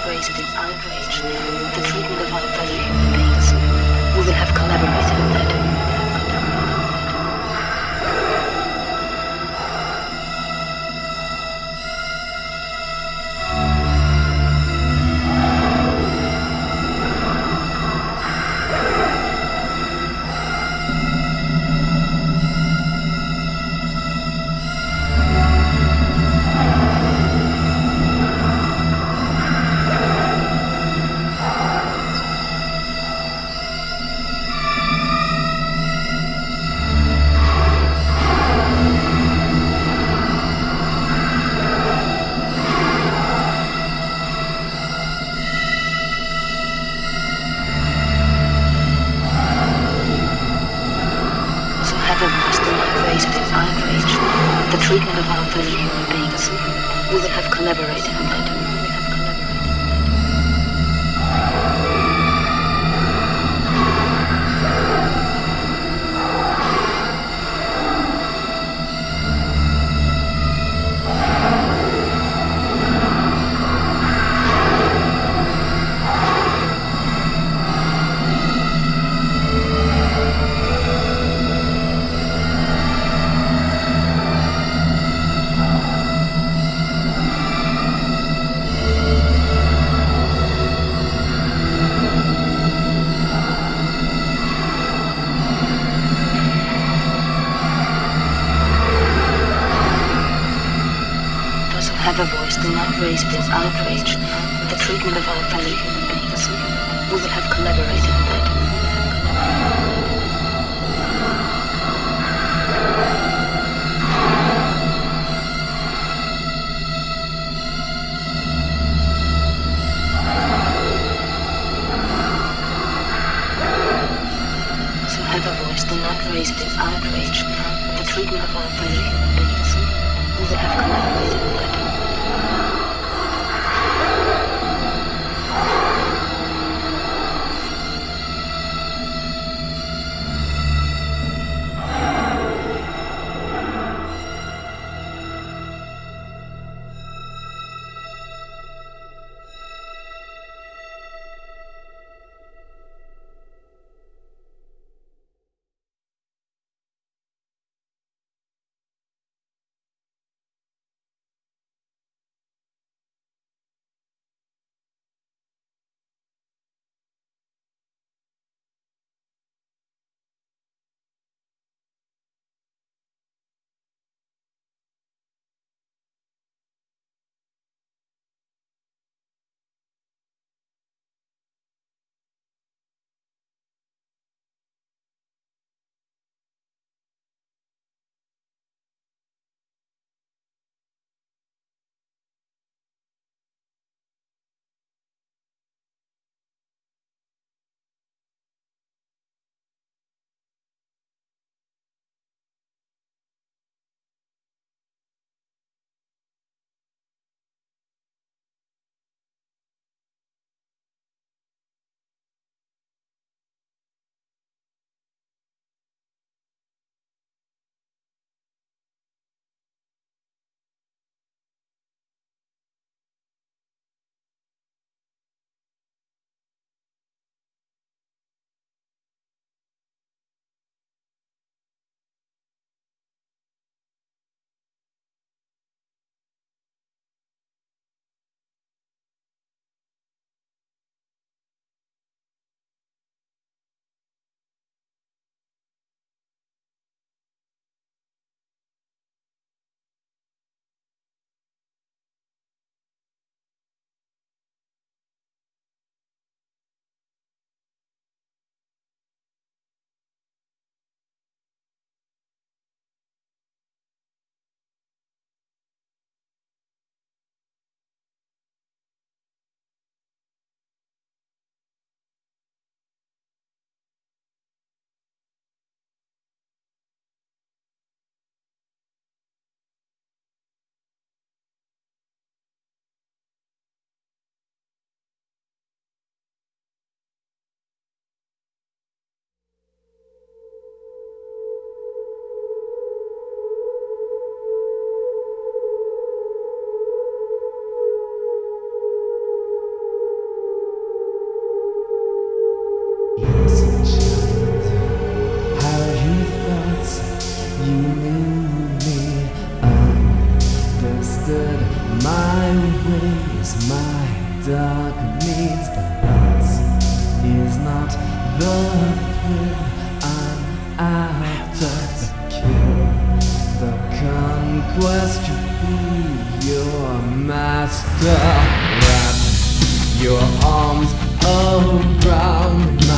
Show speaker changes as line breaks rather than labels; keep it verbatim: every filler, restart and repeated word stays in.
raise it in outrage. The treatment of our fellow human beings. We will have collaborated on that. The treatment of our fellow human beings. We will have collaborated on that. Have a voice, do not raise it in outrage. The treatment of our fellow human beings. We will have collaborated on that. So have a voice, do not raise it in outrage. The treatment of our fellow human beings. We will have collaborated on that.
dark means the light is not the thrill. I'm after the kill. The conquest could be your master. Wrap your arms around my